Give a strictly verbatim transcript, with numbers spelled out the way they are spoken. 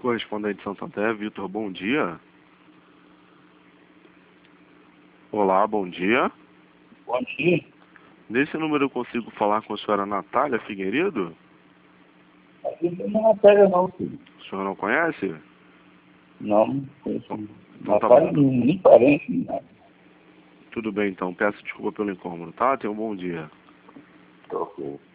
Correspondente Santander, Vitor, bom dia. Olá, bom dia. Bom dia. Nesse número eu consigo falar com a senhora Natália Figueiredo? Aqui não é pega não, filho. O senhor não conhece? Não, não conheço. Então Não tá faz bom. nem parente, nem nada. Tudo bem então, peço desculpa pelo incômodo, tá? Tenha um bom dia. Ok.